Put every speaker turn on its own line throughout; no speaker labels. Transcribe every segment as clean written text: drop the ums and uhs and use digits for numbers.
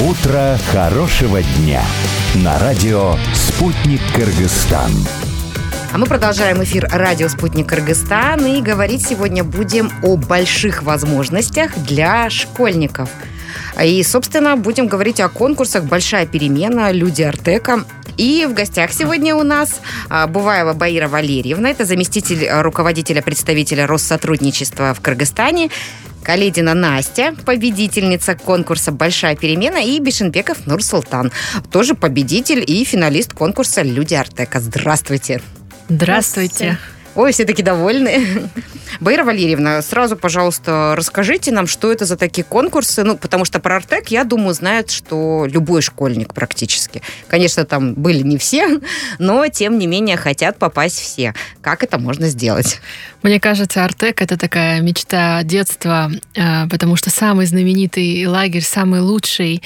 Утро хорошего дня на радио «Спутник Кыргызстан».
А мы продолжаем эфир радио «Спутник Кыргызстан» и говорить сегодня будем о больших возможностях для школьников. И, собственно, будем говорить о конкурсах «Большая перемена», «Люди Артека». И в гостях сегодня у нас Буваева Баира Валерьевна, это заместитель руководителя представителя Россотрудничества в Кыргызстане, Каледина Настя, победительница конкурса «Большая перемена», и Бишенбеков Нурсултан, тоже победитель и финалист конкурса «Люди Артека». Здравствуйте.
Здравствуйте.
Ой, все таки довольны. Баира Валерьевна, сразу, пожалуйста, расскажите нам, что это за такие конкурсы. Потому что про Артек, я думаю, знает, что любой школьник практически. Конечно, там были не все, но, тем не менее, хотят попасть все. Как это можно сделать?
Мне кажется, Артек — это такая мечта детства, потому что самый знаменитый лагерь, самый лучший,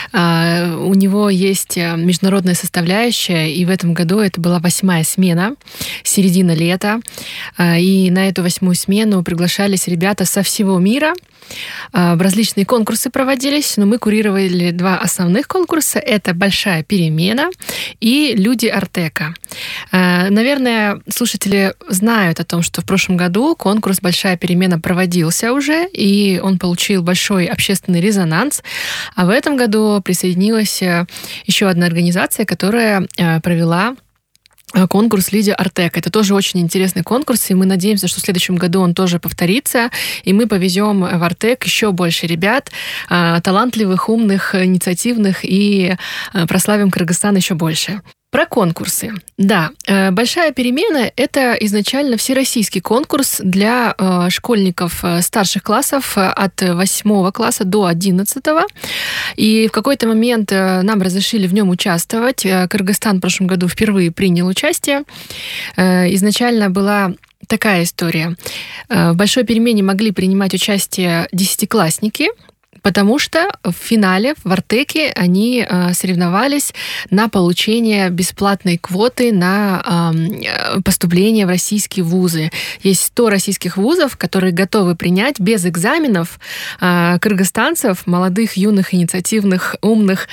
у него есть международная составляющая, и в этом году это была 8-я смена, середина лета. И на эту 8-ю смену приглашались ребята со всего мира. Различные конкурсы проводились, но мы курировали 2 основных конкурса. Это «Большая перемена» и «Люди Артека». Наверное, слушатели знают о том, что в прошлом году конкурс «Большая перемена» проводился уже, и он получил большой общественный резонанс. А в этом году присоединилась еще одна организация, которая провела конкурс «Люди Артека». Это тоже очень интересный конкурс, и мы надеемся, что в следующем году он тоже повторится, и мы повезем в Артек еще больше ребят, талантливых, умных, инициативных, и прославим Кыргызстан еще больше. Про конкурсы. Да, «Большая перемена» — это изначально всероссийский конкурс для школьников старших классов от 8 класса до 11. И в какой-то момент нам разрешили в нем участвовать. Кыргызстан в прошлом году впервые принял участие. Изначально была такая история. В «Большой перемене» могли принимать участие 10-классники, потому что в финале в Артеке они соревновались на получение бесплатной квоты на поступление в российские вузы. Есть 100 российских вузов, которые готовы принять без экзаменов кыргызстанцев, молодых, юных, инициативных, умных,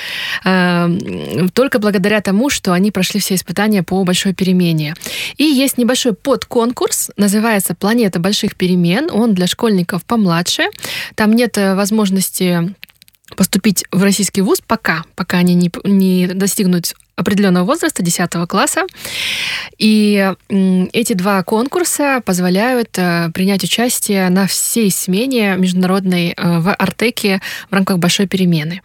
только благодаря тому, что они прошли все испытания по «Большой перемене». И есть небольшой подконкурс, называется «Планета больших перемен». Он для школьников помладше. Там нет возможности поступить в российский вуз пока они не достигнут определенного возраста, 10 класса. И эти 2 конкурса позволяют принять участие на всей смене международной в Артеке в рамках «Большой перемены».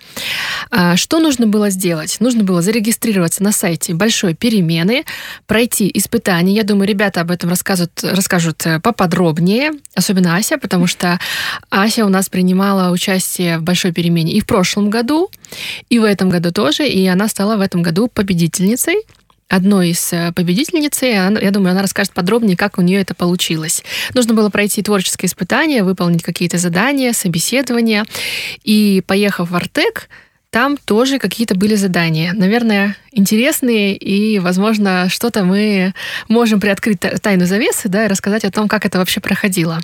Что нужно было сделать? Нужно было зарегистрироваться на сайте «Большой перемены», пройти испытания. Я думаю, ребята об этом расскажут поподробнее, особенно Ася, потому что Ася у нас принимала участие в «Большой перемене и в прошлом году, и в этом году тоже, и она стала в этом году победительницей, одной из победительниц. Я думаю, она расскажет подробнее, как у нее это получилось. Нужно было пройти творческие испытания, выполнить какие-то задания, собеседования. И, поехав в Артек, там тоже какие-то были задания. Наверное, интересные, и, возможно, что-то мы можем приоткрыть тайну завесы, да, и рассказать о том, как это вообще проходило.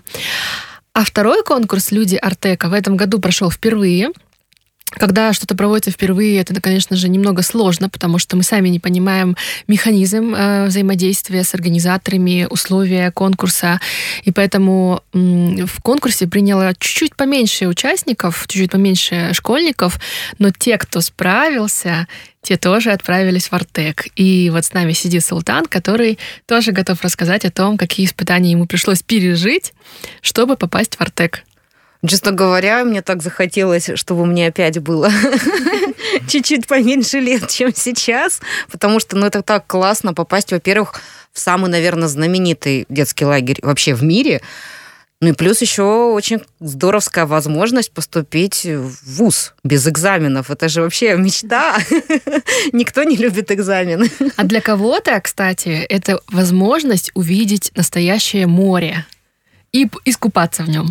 А второй конкурс «Люди Артека» в этом году прошел впервые. Когда что-то проводится впервые, это, конечно же, немного сложно, потому что мы сами не понимаем механизм взаимодействия с организаторами, условия конкурса. И поэтому в конкурсе приняло чуть-чуть поменьше участников, чуть-чуть поменьше школьников, но те, кто справился, те тоже отправились в Артек. И вот с нами сидит Султан, который тоже готов рассказать о том, какие испытания ему пришлось пережить, чтобы попасть в Артек.
Честно говоря, мне так захотелось, чтобы мне опять было чуть-чуть поменьше лет, чем сейчас, потому что, это так классно попасть, во-первых, в самый, наверное, знаменитый детский лагерь вообще в мире, и плюс еще очень здоровская возможность поступить в вуз без экзаменов. Это же вообще мечта. Никто не любит экзамены.
А для кого-то, кстати, это возможность увидеть настоящее море и искупаться в нем.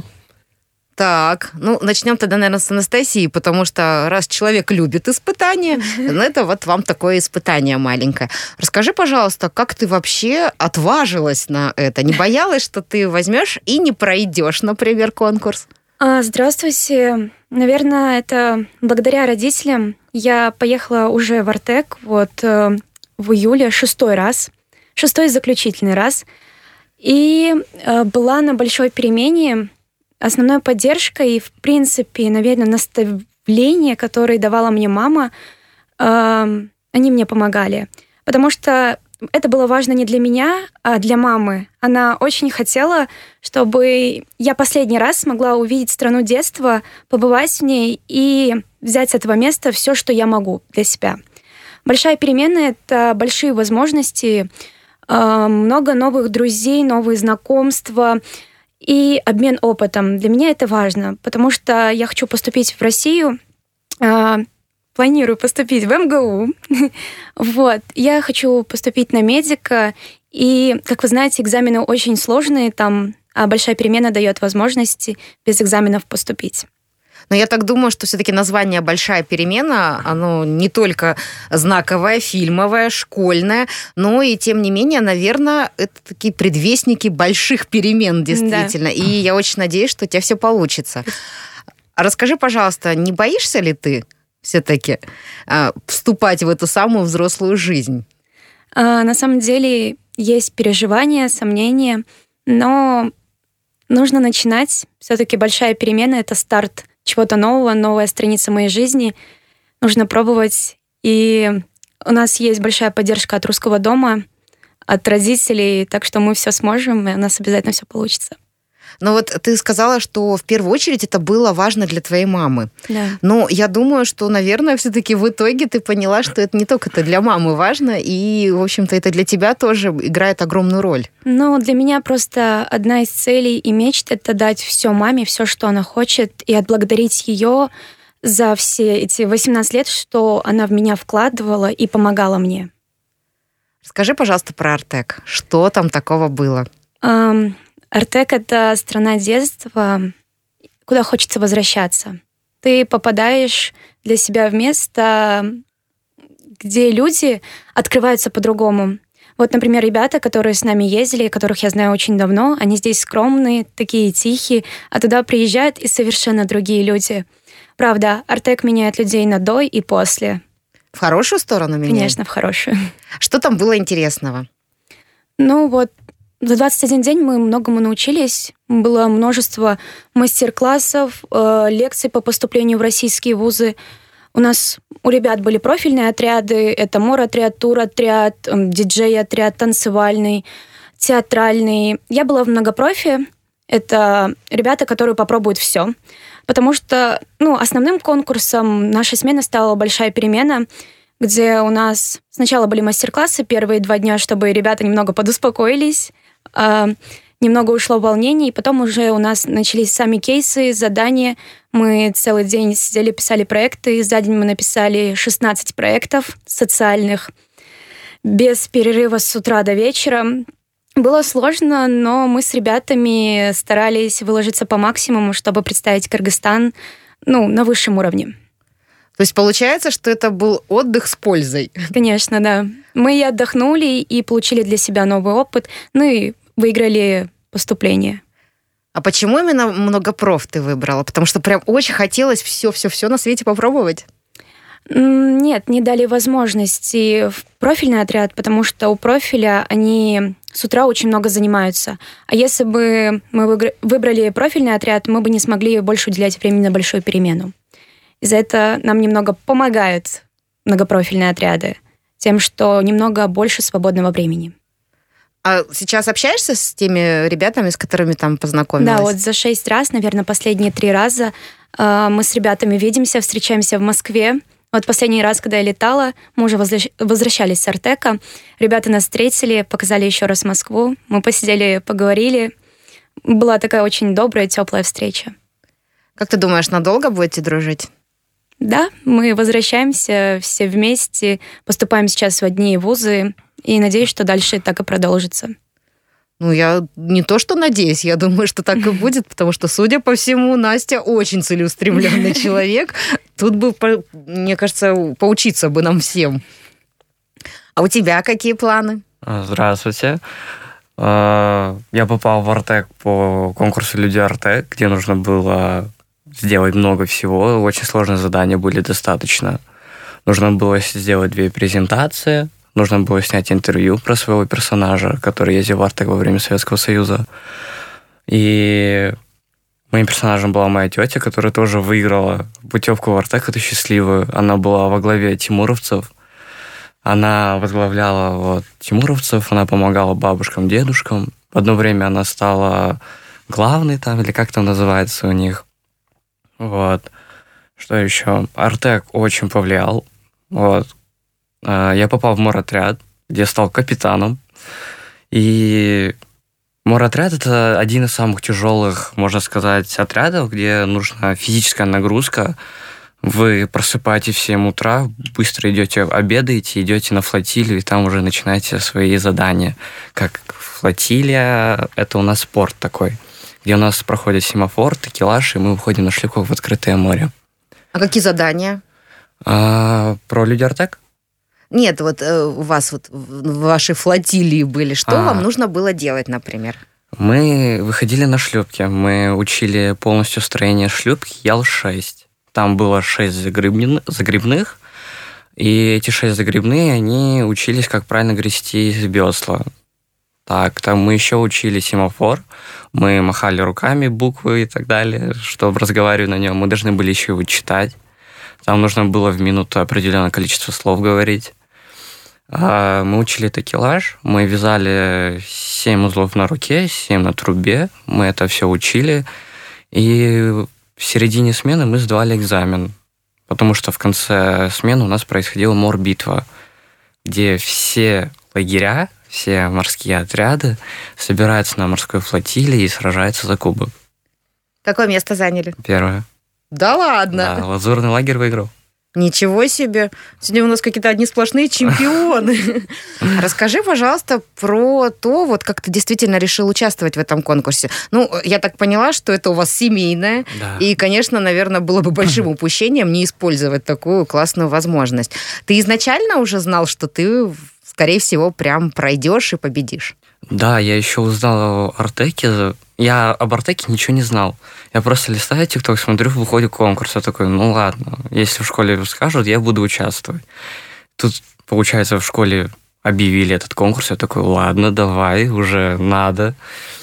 Так, начнем тогда, наверное, с Анастасии, потому что раз человек любит испытания, это вот вам такое испытание маленькое. Расскажи, пожалуйста, как ты вообще отважилась на это? Не боялась, что ты возьмешь и не пройдешь, например, конкурс?
Здравствуйте. Наверное, это благодаря родителям. Я поехала уже в Артек в июле 6-й раз, 6-й заключительный раз. И была на большой перемене. Основной поддержкой и, в принципе, наверное, наставления, которые давала мне мама, они мне помогали. Потому что это было важно не для меня, а для мамы. Она очень хотела, чтобы я последний раз смогла увидеть страну детства, побывать в ней и взять с этого места все, что я могу для себя. Большая перемена — это большие возможности, много новых друзей, новые знакомства и обмен опытом. Для меня это важно, потому что я хочу поступить в Россию, планирую поступить в МГУ. Я хочу поступить на медика, и, как вы знаете, экзамены очень сложные там, а большая перемена дает возможности без экзаменов поступить.
Но я так думаю, что все-таки название «Большая перемена», оно не только знаковое, фильмовое, школьное, но и, тем не менее, наверное, это такие предвестники больших перемен, действительно. Да. И я очень надеюсь, что у тебя все получится. Расскажи, пожалуйста, не боишься ли ты все-таки вступать в эту самую взрослую жизнь?
На самом деле есть переживания, сомнения, но нужно начинать. Все-таки большая перемена — это старт чего-то нового, новая страница моей жизни. Нужно пробовать. И у нас есть большая поддержка от русского дома, от родителей, так что мы все сможем, и у нас обязательно все получится.
Но вот ты сказала, что в первую очередь это было важно для твоей мамы.
Да.
Но я думаю, что, наверное, все-таки в итоге ты поняла, что это не только для мамы важно, и, в общем-то, это для тебя тоже играет огромную роль.
Ну, для меня просто одна из целей и мечт — это дать все маме, все, что она хочет, и отблагодарить ее за все эти 18 лет, что она в меня вкладывала и помогала мне.
Расскажи, пожалуйста, про Артек. Что там такого было?
Артек — это страна детства, куда хочется возвращаться. Ты попадаешь для себя в место, где люди открываются по-другому. Вот, например, ребята, которые с нами ездили, которых я знаю очень давно, они здесь скромные, такие тихие, а туда приезжают и совершенно другие люди. Правда, Артек меняет людей на до и после.
В хорошую сторону меняет?
Конечно, в хорошую.
Что там было интересного?
За 21 день мы многому научились. Было множество мастер-классов, лекций по поступлению в российские вузы. У ребят были профильные отряды. Это мор-отряд, тур-отряд, диджей-отряд, танцевальный, театральный. Я была в многопрофи. Это ребята, которые попробуют все. Потому что основным конкурсом нашей смены стала большая перемена, где у нас сначала были мастер-классы первые 2 дня, чтобы ребята немного подуспокоились, немного ушло волнений, и потом уже у нас начались сами кейсы, задания. Мы целый день сидели, писали проекты. За день мы написали 16 проектов социальных, без перерыва с утра до вечера. Было сложно, но мы с ребятами старались выложиться по максимуму, чтобы представить Кыргызстан на высшем уровне.
То есть получается, что это был отдых с пользой?
Конечно, да. Мы и отдохнули, и получили для себя новый опыт, и выиграли поступление.
А почему именно многопроф ты выбрала? Потому что прям очень хотелось все на свете попробовать?
Нет, не дали возможности в профильный отряд, потому что у профиля они с утра очень много занимаются. А если бы мы выбрали профильный отряд, мы бы не смогли больше уделять времени на большую перемену. И за это нам немного помогают многопрофильные отряды тем, что немного больше свободного времени.
А сейчас общаешься с теми ребятами, с которыми там познакомилась?
Да, за 6 раз, наверное, последние 3 раза мы с ребятами видимся, встречаемся в Москве. Последний раз, когда я летала, мы уже возвращались с Артека. Ребята нас встретили, показали еще раз Москву. Мы посидели, поговорили. Была такая очень добрая, теплая встреча.
Как ты думаешь, надолго будете дружить?
Да, мы возвращаемся все вместе, поступаем сейчас в одни вузы, и надеюсь, что дальше так и продолжится.
Я не то что надеюсь, я думаю, что так и будет, потому что, судя по всему, Настя очень целеустремленный человек. Тут бы, мне кажется, поучиться бы нам всем. А у тебя какие планы?
Здравствуйте. Я попал в Артек по конкурсу «Люди Артек», где нужно было сделать много всего. Очень сложные задания были достаточно. Нужно было сделать 2 презентации, нужно было снять интервью про своего персонажа, который ездил в Артек во время Советского Союза. И моим персонажем была моя тетя, которая тоже выиграла путевку в Артек, эту счастливую. Она была во главе тимуровцев. Она возглавляла тимуровцев, она помогала бабушкам, дедушкам. В одно время она стала главной там, или как там называется у них. Вот. Что еще? Артек очень повлиял. Вот. Я попал в моротряд, где стал капитаном. И моротряд — это один из самых тяжелых, можно сказать, отрядов, где нужна физическая нагрузка. Вы просыпаетесь в 7 утра, быстро идете обедаете, идете на флотилию, и там уже начинаете свои задания. Как флотилия — это у нас спорт такой, где у нас проходит семафор, такелаж, и мы выходим на шлюпках в открытое море.
А какие задания?
Про люди Артек?
Нет, у вас в вашей флотилии были. Что вам нужно было делать, например?
Мы выходили на шлюпки. Мы учили полностью строение шлюпки Ял-6. Там было 6 загребных, и эти 6 загребные, они учились, как правильно грести весла. Так, там мы еще учили семафор, мы махали руками, буквы и так далее, чтобы разговаривать на нем. Мы должны были еще его читать. Там нужно было в минуту определенное количество слов говорить. Мы учили такелаж, мы вязали 7 узлов на руке, 7 на трубе, мы это все учили. И в середине смены мы сдавали экзамен, потому что в конце смены у нас происходила морбитва, где все лагеря, все морские отряды собираются на морской флотилии и сражаются за кубок.
Какое место заняли?
1.
Да ладно?
Да, лазурный лагерь выиграл.
Ничего себе. Сегодня у нас какие-то одни сплошные чемпионы. Расскажи, пожалуйста, про то, как ты действительно решил участвовать в этом конкурсе. Я так поняла, что это у вас семейное.
Да.
И, конечно, наверное, было бы большим упущением не использовать такую классную возможность. Ты изначально уже знал, что ты, скорее всего, прям пройдешь и победишь?
Да, я еще узнал о Артеке. Я об Артеке ничего не знал. Я просто листаю ТикТок, смотрю, выходит конкурс. Я такой, ладно, если в школе скажут, я буду участвовать. Тут, получается, в школе объявили этот конкурс. Я такой, ладно, давай, уже надо.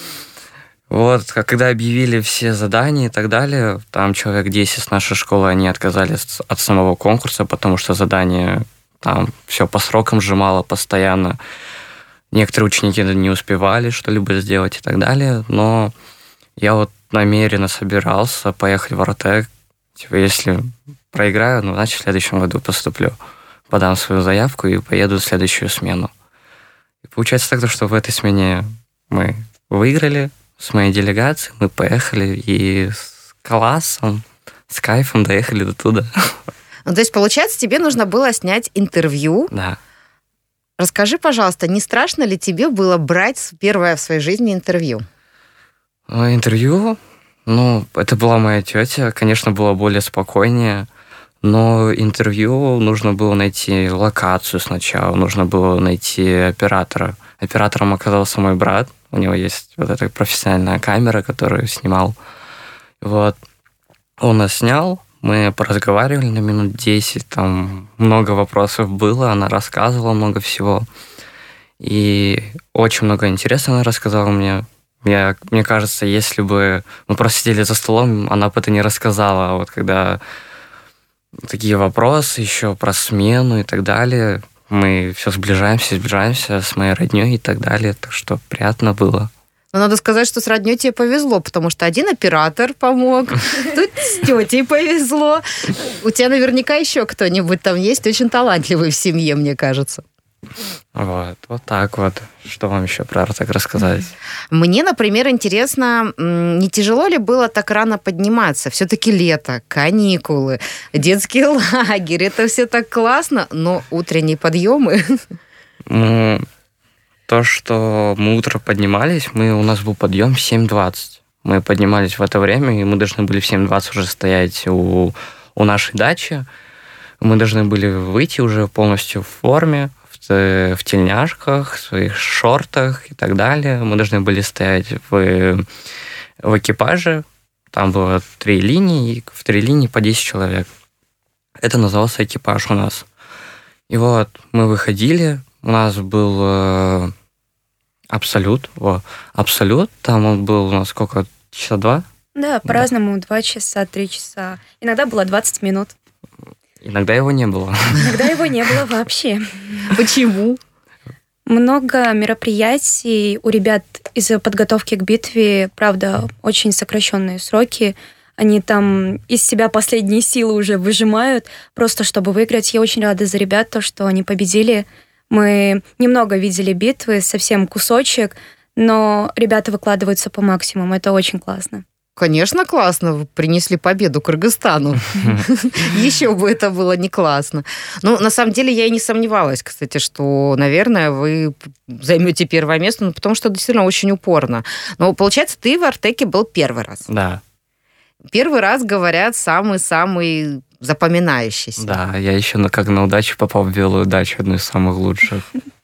Когда объявили все задания и так далее, там человек 10 с нашей школы, они отказались от самого конкурса, потому что задание там все по срокам сжимало постоянно. Некоторые ученики не успевали что-либо сделать и так далее, но я намеренно собирался поехать в Артек. Если проиграю, значит, в следующем году поступлю. Подам свою заявку и поеду в следующую смену. И получается так, что в этой смене мы выиграли с моей делегацией, мы поехали и с классом, с кайфом доехали до туда.
То есть, получается, тебе нужно было снять интервью.
Да.
Расскажи, пожалуйста, не страшно ли тебе было брать первое в своей жизни интервью?
Интервью? Это была моя тетя. Конечно, было более спокойнее. Но интервью нужно было найти локацию сначала. Нужно было найти оператора. Оператором оказался мой брат. У него есть эта профессиональная камера, которую снимал. Он нас снял. Мы поразговаривали на минут 10, там много вопросов было, она рассказывала много всего. И очень много интересного она рассказала мне. Мне кажется, если бы мы просто сидели за столом, она бы это не рассказала. Когда такие вопросы еще про смену и так далее, мы все сближаемся с моей родней и так далее. Так что приятно было.
Но надо сказать, что с роднёй тебе повезло, потому что один оператор помог, тут с тетей повезло. У тебя наверняка еще кто-нибудь там есть, очень талантливый в семье, мне кажется.
Вот так. Что вам еще про Артек рассказать?
Мне, например, интересно, не тяжело ли было так рано подниматься? Все-таки лето, каникулы, детский лагерь, это все так классно, но утренние подъемы...
То, что мы утром поднимались, у нас был подъем в 7:20. Мы поднимались в это время, и мы должны были в 7:20 уже стоять у нашей дачи. Мы должны были выйти уже полностью в форме, в тельняшках, в своих шортах и так далее. Мы должны были стоять в экипаже, Там было 3 линии, и в 3 линии по 10 человек. Это назывался экипаж у нас. И вот мы выходили, у нас был Абсолют. Абсолют, там он был у нас сколько, часа 2?
Да, по-разному, 2 часа, 3 часа. Иногда было 20 минут.
Иногда его не было.
Иногда его не было вообще.
Почему?
Много мероприятий у ребят из-за подготовки к битве, правда, очень сокращенные сроки. Они там из себя последние силы уже выжимают, просто чтобы выиграть. Я очень рада за ребят, то, что они победили. Мы немного видели битвы, совсем кусочек, но ребята выкладываются по максимуму. Это очень классно.
Конечно, классно. Вы принесли победу Кыргызстану. Еще бы это было не классно. Ну, на самом деле, я и не сомневалась, кстати, что, наверное, вы займете первое место, ну, потому что действительно очень упорно. Но, получается, ты в Артеке был первый раз.
Да.
Первый раз, говорят, самый-самый запоминающийся.
Да, я еще как на удачу попал в белую дачу, одну из самых лучших.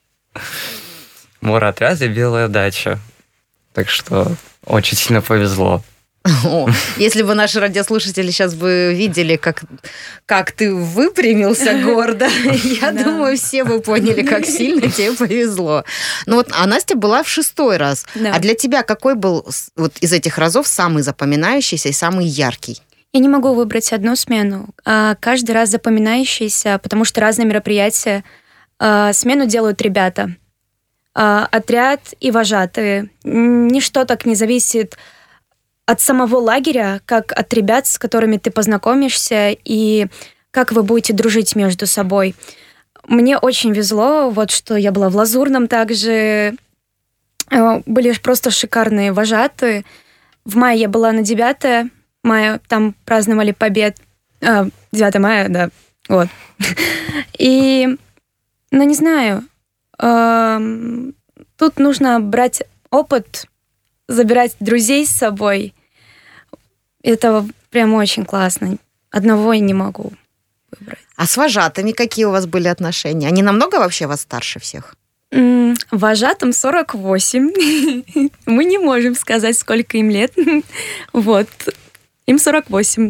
В мороотряде белая дача. Так что очень сильно повезло.
Если бы наши радиослушатели сейчас бы видели, как ты выпрямился гордо, я думаю, все бы поняли, как сильно тебе повезло. Ну вот, а Настя была в 6-й раз.
Да.
А для тебя какой был вот из этих разов самый запоминающийся и самый яркий?
Я не могу выбрать одну смену, а каждый раз запоминающийся, потому что разные мероприятия. Смену делают ребята. Отряд и вожатые. Ничто так не зависит от самого лагеря, как от ребят, с которыми ты познакомишься, и как вы будете дружить между собой. Мне очень везло, вот что я была в Лазурном также. Были просто шикарные вожатые. В мае я была на 9 мая, там праздновали побед. 9 мая, да, вот. И, ну, не знаю, тут нужно брать опыт, забирать друзей с собой. Это прям очень классно. Одного я не могу выбрать.
А с вожатыми какие у вас были отношения? Они намного вообще вас старше всех?
Вожатым 48. Мы не можем сказать, сколько им лет. Вот. Им 48.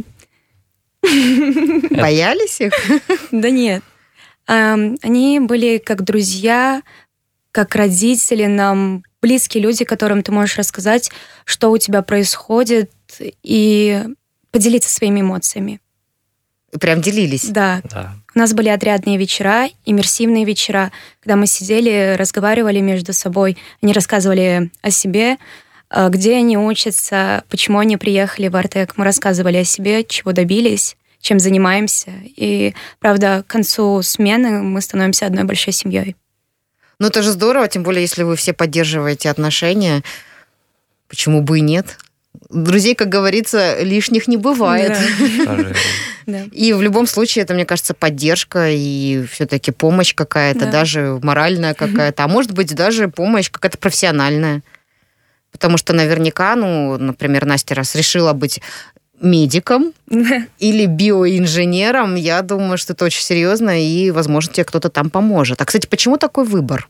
Боялись их?
Да нет. Они были как друзья, как родители нам, близкие люди, которым ты можешь рассказать, что у тебя происходит, и поделиться своими эмоциями.
Прям делились?
Да. У нас были отрядные вечера, иммерсивные вечера, когда мы сидели, разговаривали между собой. Они рассказывали о себе, где они учатся, почему они приехали в Артек. Мы рассказывали о себе, чего добились, чем занимаемся. И, правда, к концу смены мы становимся одной большой семьей.
Ну, это же здорово, тем более, если вы все поддерживаете отношения. Почему бы и нет? Друзей, как говорится, лишних не бывает.
Да.
И в любом случае, это, мне кажется, поддержка и все-таки помощь какая-то, даже моральная какая-то. А может быть, даже помощь какая-то профессиональная. Потому что наверняка, ну, например, Настя раз решила быть медиком или биоинженером, я думаю, что это очень серьезно, и, возможно, тебе кто-то там поможет. А, кстати, почему такой выбор?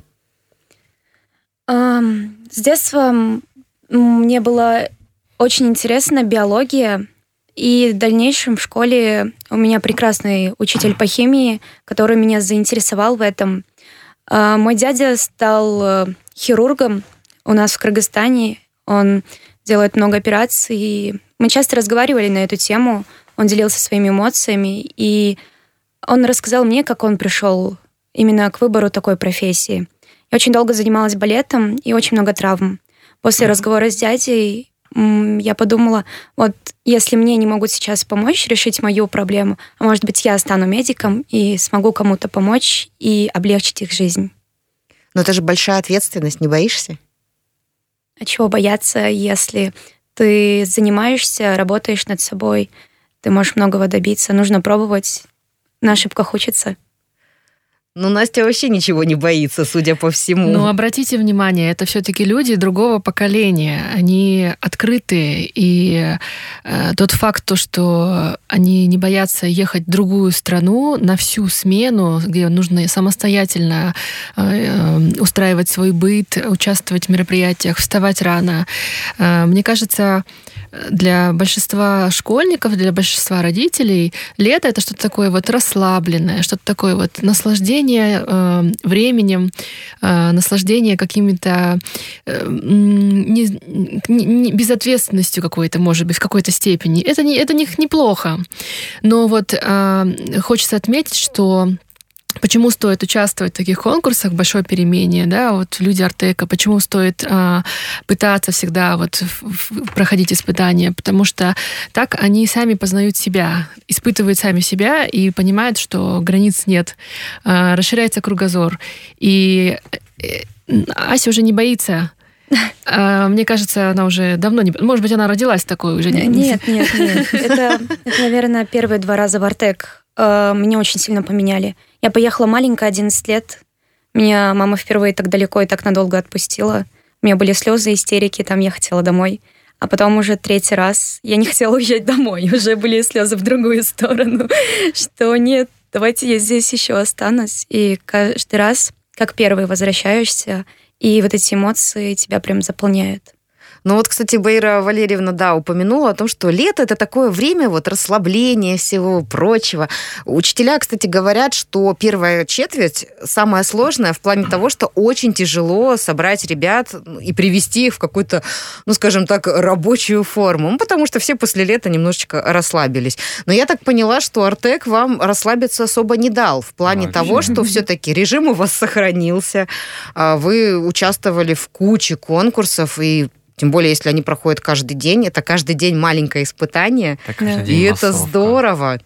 С детства мне было очень интересна биология, и в дальнейшем в школе у меня прекрасный учитель по химии, который меня заинтересовал в этом. Мой дядя стал хирургом у нас в Кыргызстане. Он делает много операций, и мы часто разговаривали на эту тему. Он делился своими эмоциями, и он рассказал мне, как он пришел именно к выбору такой профессии. Я очень долго занималась балетом и очень много травм. После разговора с дядей я подумала, вот если мне не могут сейчас помочь решить мою проблему, а может быть, я стану медиком и смогу кому-то помочь и облегчить их жизнь.
Но это же большая ответственность, не боишься?
А чего бояться, если ты занимаешься, работаешь над собой, ты можешь многого добиться. Нужно пробовать, на ошибках учиться.
Ну, Настя вообще ничего не боится, судя по всему.
Но обратите внимание, это все-таки люди другого поколения. Они открытые. И тот факт, что они не боятся ехать в другую страну на всю смену, где нужно самостоятельно устраивать свой быт, участвовать в мероприятиях, вставать рано. Мне кажется, для большинства школьников, для большинства родителей лето — это что-то такое вот расслабленное, что-то такое вот наслаждение временем, наслаждение какими-то безответственностью какой-то, может быть, в какой-то степени. Это неплохо. Но вот хочется отметить, что почему стоит участвовать в таких конкурсах, большой перемене, да, вот люди Артека, почему стоит пытаться всегда вот проходить испытания, потому что так они сами познают себя, испытывают сами себя и понимают, что границ нет, расширяется кругозор. И Ася уже не боится. Мне кажется, она уже давно не... Может быть, она родилась такой уже?
Нет. Это, наверное, первые 2 раза в Артек меня очень сильно поменяли. Я поехала маленькая, 11 лет. Меня мама впервые так далеко и так надолго отпустила. У меня были слезы, истерики, там я хотела домой. А потом уже 3-й раз я не хотела уезжать домой. Уже были слезы в другую сторону. Что нет, давайте я здесь еще останусь. И каждый раз, как первый, возвращаешься, и вот эти эмоции тебя прям заполняют.
Ну вот, кстати, Баира Валерьевна, да, упомянула о том, что лето – это такое время вот расслабления всего прочего. Учителя, кстати, говорят, что первая четверть самая сложная в плане того, что очень тяжело собрать ребят и привести их в какую-то, ну, скажем так, рабочую форму. Ну, потому что все после лета немножечко расслабились. Но я так поняла, что Артек вам расслабиться особо не дал в плане того, что все-таки режим у вас сохранился, вы участвовали в куче конкурсов, и тем более, если они проходят каждый день, это каждый день маленькое испытание, и это здорово.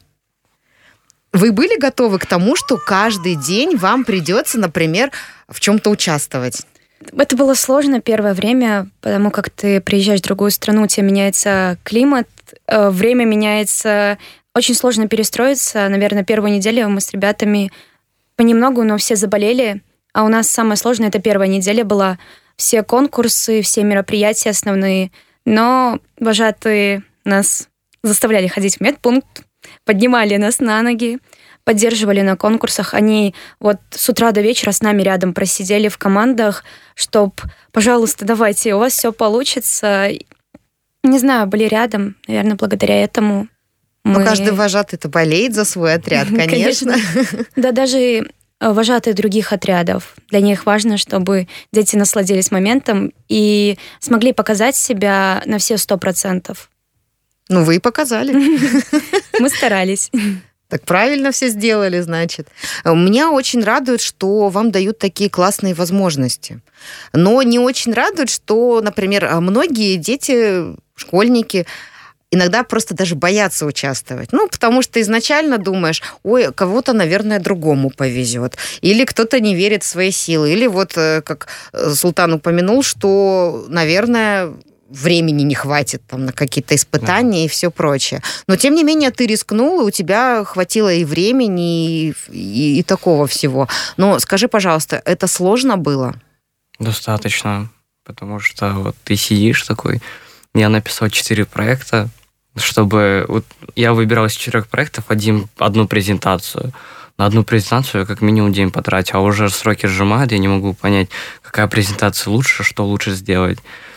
Вы были готовы к тому, что каждый день вам придется, например, в чем-то участвовать?
Это было сложно первое время, потому как ты приезжаешь в другую страну, у тебя меняется климат, время меняется, очень сложно перестроиться. Наверное, первую неделю мы с ребятами понемногу, но все заболели, а у нас самое сложное, это первая неделя была. Все конкурсы, все мероприятия основные, но вожатые нас заставляли ходить в медпункт, поднимали нас на ноги, поддерживали на конкурсах. Они вот с утра до вечера с нами рядом просидели в командах, чтоб, пожалуйста, давайте, у вас все получится. Не знаю, были рядом, наверное, благодаря этому.
Но каждый вожатый-то болеет за свой отряд, конечно.
Да, даже вожатые других отрядов. Для них важно, чтобы дети насладились моментом и смогли показать себя на все 100%.
Ну, вы и показали.
Мы старались.
Так правильно все сделали, значит. Меня очень радует, что вам дают такие классные возможности. Но не очень радует, что, например, многие дети, школьники, иногда просто даже боятся участвовать. Ну, потому что изначально думаешь, ой, кого-то, наверное, другому повезет. Или кто-то не верит в свои силы. Или вот, как Султан упомянул, что, наверное, времени не хватит там, на какие-то испытания и все прочее. Но, тем не менее, ты рискнул, и у тебя хватило и времени, и такого всего. Но скажи, пожалуйста, это сложно было?
Достаточно. Потому что вот ты сидишь такой... Я написал 4 проекта, чтобы... Вот я выбирал из 4 проектов одну презентацию. На одну презентацию я как минимум день потратил, а уже сроки сжимают, я не могу понять, какая презентация лучше, что лучше сделать.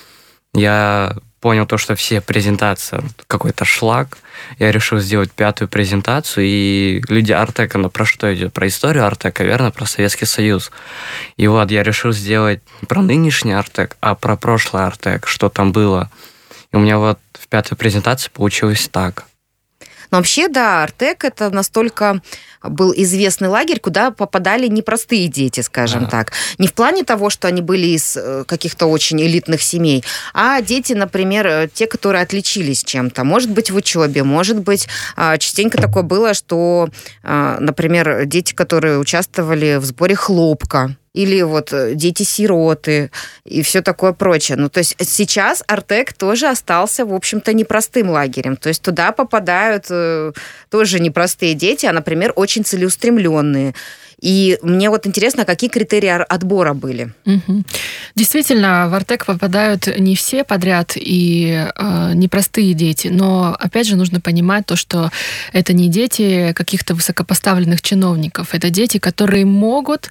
Я понял то, что все презентации какой-то шлак. Я решил сделать 5-ю презентацию, и люди Артека, ну про что идет? Про историю Артека, верно? Про Советский Союз. И вот я решил сделать не про нынешний Артек, а про прошлый Артек, что там было. И у меня вот в 5-й презентации получилось так.
Но вообще, да, Артек – это настолько был известный лагерь, куда попадали непростые дети, скажем так. Не в плане того, что они были из каких-то очень элитных семей, а дети, например, те, которые отличились чем-то. Может быть, в учебе, может быть, частенько такое было, что, например, дети, которые участвовали в сборе хлопка, или вот дети-сироты и все такое прочее. Ну, то есть сейчас Артек тоже остался, в общем-то, непростым лагерем. То есть туда попадают тоже непростые дети, а, например, очень целеустремленные. И мне вот интересно, какие критерии отбора были?
Действительно, в Артек попадают не все подряд и непростые дети, но, опять же, нужно понимать то, что это не дети каких-то высокопоставленных чиновников, это дети, которые могут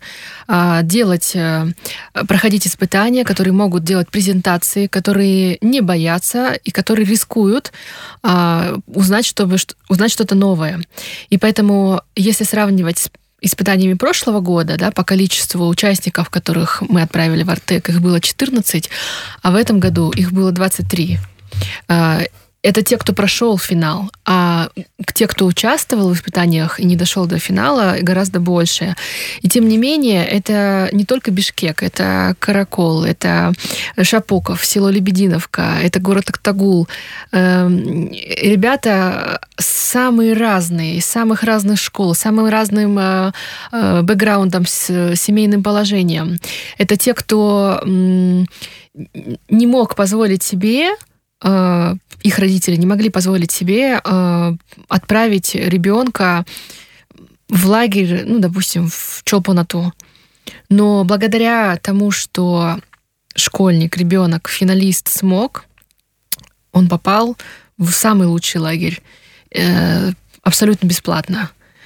проходить испытания, которые могут делать презентации, которые не боятся и которые рискуют узнать что-то новое. И поэтому, если сравнивать с испытаниями прошлого года, да, по количеству участников, которых мы отправили в Артек, их было 14, а в этом году их было 23. Это те, кто прошел финал, а те, кто участвовал в испытаниях и не дошел до финала, гораздо больше. И тем не менее, это не только Бишкек, это Каракол, это Шапоков, село Лебединовка, это город Актагул. Ребята самые разные, из самых разных школ, с самым разным бэкграундом, с семейным положением. Это те, кто не мог позволить себе, их родители не могли позволить себе отправить ребенка в лагерь, допустим, в Чолпонату. Но благодаря тому, что школьник, ребенок, финалист смог, он попал в самый лучший лагерь абсолютно бесплатно,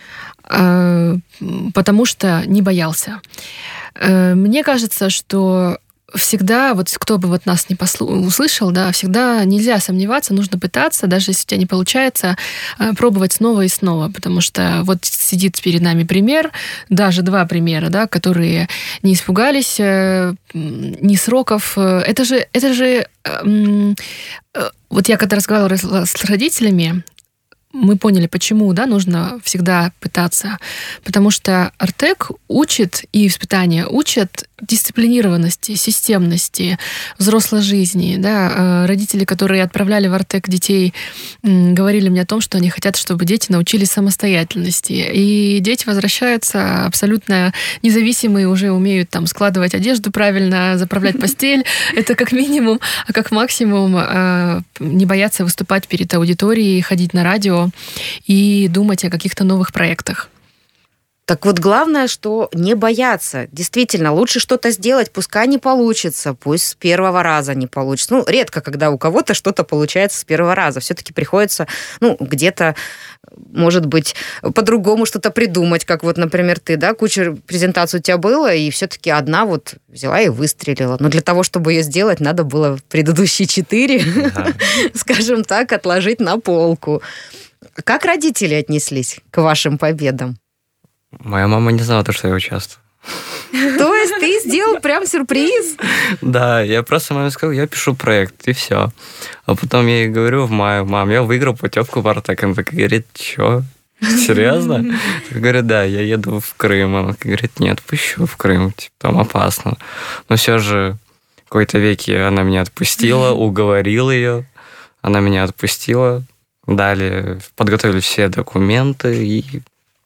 потому что не боялся. Мне кажется, что всегда, кто бы нас не услышал, да, всегда нельзя сомневаться, нужно пытаться, даже если у тебя не получается, пробовать снова и снова, потому что сидит перед нами пример, даже 2 примера, да, которые не испугались ни сроков. Это же я когда разговаривала с родителями, мы поняли, почему, да, нужно всегда пытаться. Потому что Артек учит, и испытания учат дисциплинированности, системности, взрослой жизни. Да. Родители, которые отправляли в Артек детей, говорили мне о том, что они хотят, чтобы дети научились самостоятельности. И дети возвращаются абсолютно независимые, уже умеют складывать одежду правильно, заправлять постель. Это как минимум, а как максимум не бояться выступать перед аудиторией, ходить на радио и думать о каких-то новых проектах.
Так главное, что не бояться. Действительно, лучше что-то сделать, пускай не получится, пусть с первого раза не получится. Редко, когда у кого-то что-то получается с первого раза. Все-таки приходится, где-то, может быть, по-другому что-то придумать, как например, ты, да, куча презентаций у тебя было, и все-таки одна взяла и выстрелила. Но для того, чтобы ее сделать, надо было предыдущие 4, скажем так, отложить на полку. Как родители отнеслись к вашим победам?
Моя мама не знала, что я участвую.
То есть ты сделал прям сюрприз?
Да, я просто маме сказал, я пишу проект, и все. А потом я ей говорю в мае: мам, я выиграл путевку в Артек. Она такая говорит: что? Серьезно? Я говорю: да, я еду в Крым. Она говорит: нет, пущу в Крым, там опасно. Но все же в какой-то веке она меня отпустила, уговорил ее. Она меня отпустила. Далее подготовили все документы и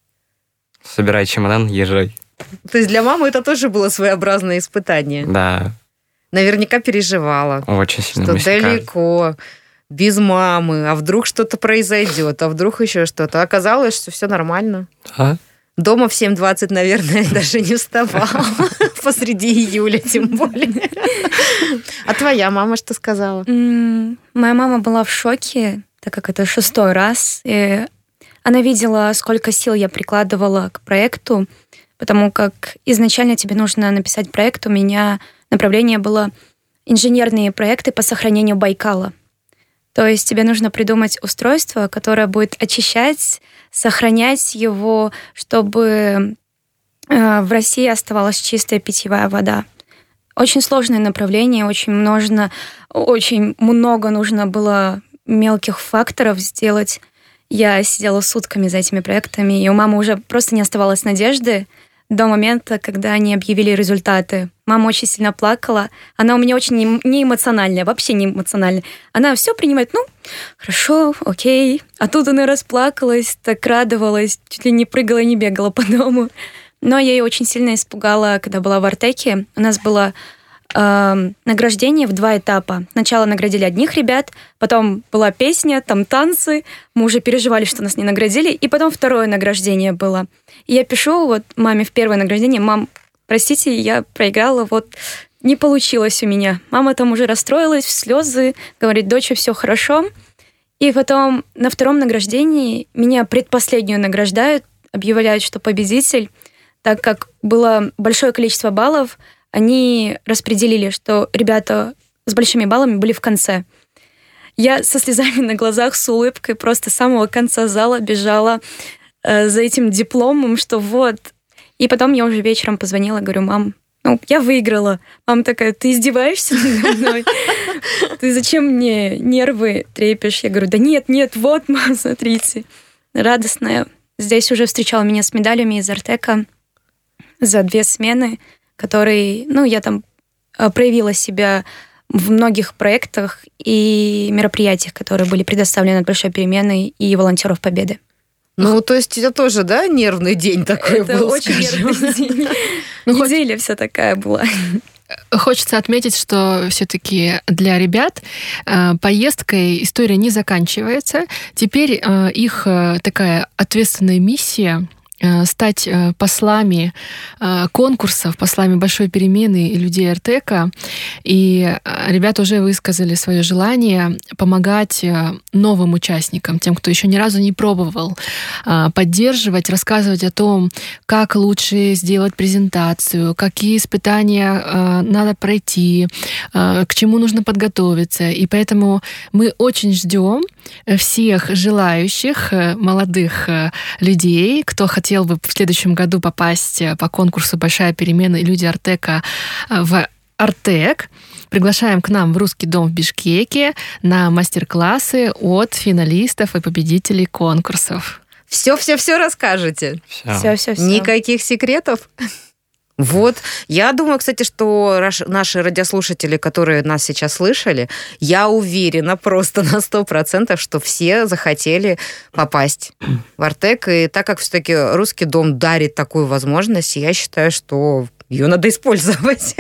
собирай чемодан, езжай.
То есть для мамы это тоже было своеобразное испытание?
Да.
Наверняка переживала.
Очень сильно.
Что далеко, без мамы, а вдруг что-то произойдет, а вдруг еще что-то. Оказалось, что все нормально.
Да.
Дома в 7:20, наверное, даже не вставал. Посреди июля, тем более. А твоя мама что сказала?
Моя мама была в шоке, так как это 6-й раз. И она видела, сколько сил я прикладывала к проекту, потому как изначально тебе нужно написать проект. У меня направление было инженерные проекты по сохранению Байкала. То есть тебе нужно придумать устройство, которое будет очищать, сохранять его, чтобы в России оставалась чистая питьевая вода. Очень сложное направление, очень много нужно было мелких факторов сделать. Я сидела сутками за этими проектами, и у мамы уже просто не оставалось надежды до момента, когда они объявили результаты. Мама очень сильно плакала. Она у меня очень неэмоциональная, вообще не эмоциональная. Она все принимает, хорошо, окей. А тут она расплакалась, так радовалась, чуть ли не прыгала и не бегала по дому. Но я ее очень сильно испугала, когда была в Артеке. У нас было награждение в 2 этапа. Сначала наградили одних ребят, потом была песня, там танцы. Мы уже переживали, что нас не наградили. И потом 2-е награждение было. И я пишу вот маме в первое награждение: мам, простите, я проиграла, вот не получилось у меня. Мама там уже расстроилась, в слезы, говорит: доча, все хорошо. И потом на втором награждении меня предпоследнюю награждают, объявляют, что победитель. Так как было большое количество баллов, они распределили, что ребята с большими баллами были в конце. Я со слезами на глазах, с улыбкой просто с самого конца зала бежала за этим дипломом, что вот. И потом я уже вечером позвонила, говорю: мам, я выиграла. Мама такая: ты издеваешься надо мной? Ты зачем мне нервы трепишь? Я говорю: да нет, вот, мам, смотрите. Радостная. Здесь уже встречала меня с медалями из Артека за 2 смены, которые, я там проявила себя в многих проектах и мероприятиях, которые были предоставлены от Большой перемены и волонтеров Победы.
То есть это тоже, да, нервный день такой был? Это
очень нервный день. Неделя вся такая была.
Хочется отметить, что все-таки для ребят поездкой история не заканчивается. Теперь их такая ответственная миссия стать послами конкурсов, послами Большой перемены и людей Артека. И ребята уже высказали свое желание помогать новым участникам, тем, кто еще ни разу не пробовал, поддерживать, рассказывать о том, как лучше сделать презентацию, какие испытания надо пройти, к чему нужно подготовиться. И поэтому мы очень ждем всех желающих молодых людей, кто хотел бы в следующем году попасть по конкурсу «Большая перемена» и люди Артека в Артек. Приглашаем к нам в Русский дом в Бишкеке на мастер-классы от финалистов и победителей конкурсов.
Все расскажете?
Все.
Никаких секретов? Вот. Я думаю, кстати, что наши радиослушатели, которые нас сейчас слышали, я уверена просто на 100%, что все захотели попасть в Артек. И так как все-таки Русский дом дарит такую возможность, я считаю, что ее надо использовать.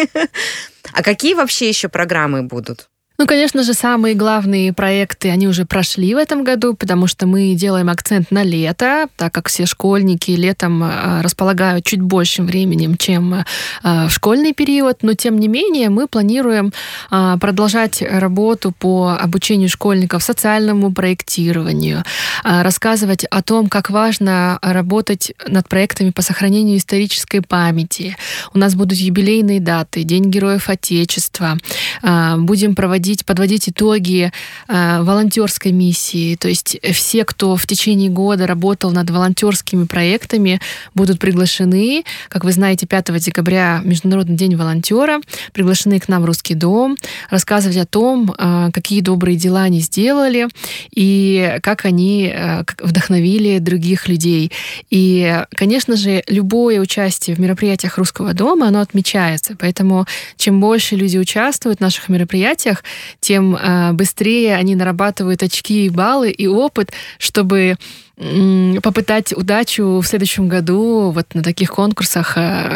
А какие вообще еще программы будут?
Конечно же, самые главные проекты, они уже прошли в этом году, потому что мы делаем акцент на лето, так как все школьники летом располагают чуть большим временем, чем в школьный период. Но, тем не менее, мы планируем продолжать работу по обучению школьников социальному проектированию, рассказывать о том, как важно работать над проектами по сохранению исторической памяти. У нас будут юбилейные даты, День Героев Отечества. Будем подводить итоги волонтерской миссии. То есть все, кто в течение года работал над волонтерскими проектами, будут приглашены. Как вы знаете, 5 декабря Международный день волонтера. Приглашены к нам в Русский дом, рассказывать о том, какие добрые дела они сделали и как они вдохновили других людей. И, конечно же, любое участие в мероприятиях Русского дома, оно отмечается. Поэтому чем больше люди участвуют в наших мероприятиях, тем быстрее они нарабатывают очки и баллы и опыт, чтобы попытать удачу в следующем году вот на таких конкурсах,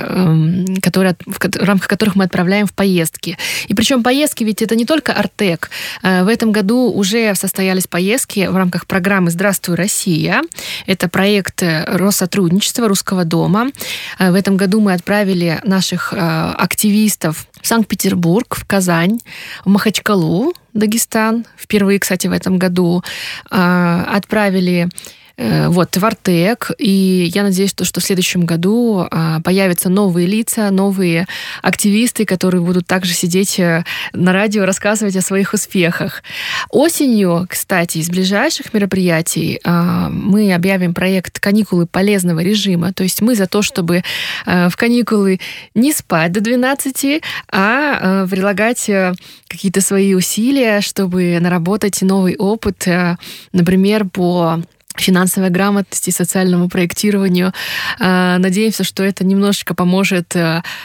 в рамках которых мы отправляем в поездки. И причем поездки ведь это не только Артек. В этом году уже состоялись поездки в рамках программы «Здравствуй, Россия». Это проект Россотрудничества Русского дома. В этом году мы отправили наших активистов в Санкт-Петербург, в Казань, в Махачкалу, Дагестан. Впервые, кстати, в этом году отправили в Артек. И я надеюсь, что в следующем году появятся новые лица, новые активисты, которые будут также сидеть на радио, рассказывать о своих успехах. Осенью, кстати, из ближайших мероприятий мы объявим проект «Каникулы полезного режима». То есть мы за то, чтобы в каникулы не спать до 12, а прилагать какие-то свои усилия, чтобы наработать новый опыт, например, по финансовой грамотности, социальному проектированию. Надеемся, что это немножечко поможет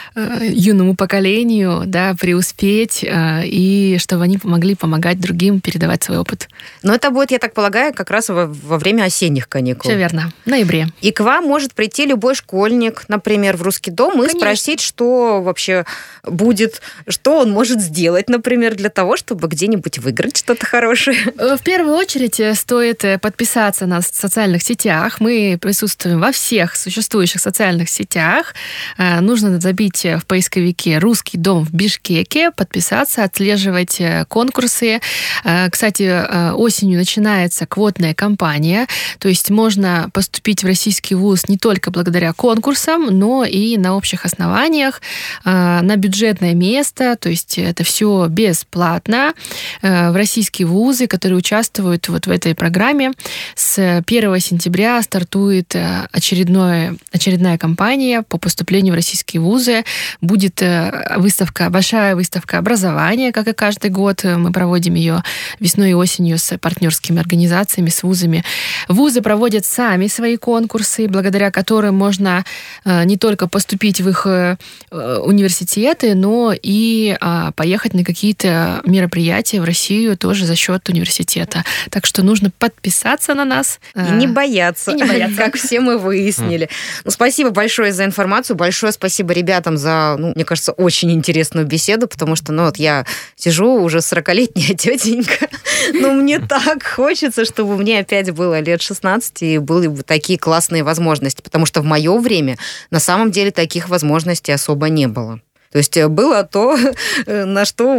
юному поколению, преуспеть, и чтобы они могли помогать другим передавать свой опыт.
Но это будет, я так полагаю, как раз во время осенних каникул.
Все верно, в ноябре.
И к вам может прийти любой школьник, например, в Русский дом, и спросить, что вообще будет, что он может сделать, например, для того, чтобы где-нибудь выиграть что-то хорошее.
В первую очередь стоит подписаться на социальных сетях. Мы присутствуем во всех существующих социальных сетях. Нужно забить в поисковике «Русский дом в Бишкеке», подписаться, отслеживать конкурсы. Кстати, осенью начинается квотная кампания, то есть можно поступить в российский вуз не только благодаря конкурсам, но и на общих основаниях, на бюджетное место, то есть это все бесплатно. В российские вузы, которые участвуют вот в этой программе, с 1 сентября стартует очередная кампания по поступлению в российские вузы. Будет большая выставка образования, как и каждый год. Мы проводим ее весной и осенью с партнерскими организациями, с вузами. Вузы проводят сами свои конкурсы, благодаря которым можно не только поступить в их университеты, но и поехать на какие-то мероприятия в Россию тоже за счет университета. Так что нужно подписаться на нас.
И не бояться, как все мы выяснили. Спасибо большое за информацию, большое спасибо ребятам за, мне кажется, очень интересную беседу, потому что, я сижу уже 40-летняя тетенька, но мне так хочется, чтобы мне опять было лет 16, и были бы такие классные возможности, потому что в мое время на самом деле таких возможностей особо не было. То есть было то, на что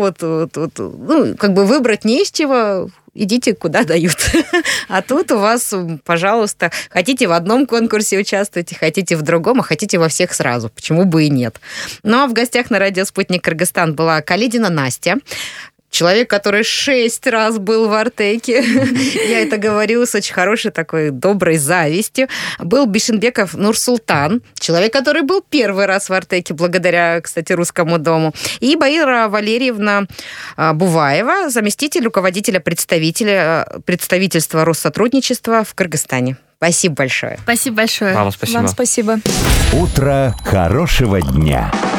выбрать не из чего, идите куда дают. А тут у вас, пожалуйста, хотите в одном конкурсе участвуйте, хотите в другом, а хотите во всех сразу. Почему бы и нет? Ну, а в гостях на радио «Спутник Кыргызстан» была Калидина Настя, человек, который 6 раз был в Артеке. Я это говорю с очень хорошей такой доброй завистью. Был Бишенбеков Нурсултан, человек, который был 1 раз в Артеке, благодаря, кстати, Русскому дому. И Баира Валерьевна Буваева, заместитель руководителя представительства Россотрудничества в Кыргызстане. Спасибо большое.
Спасибо большое.
Вам спасибо.
Вам спасибо.
Утро хорошего дня.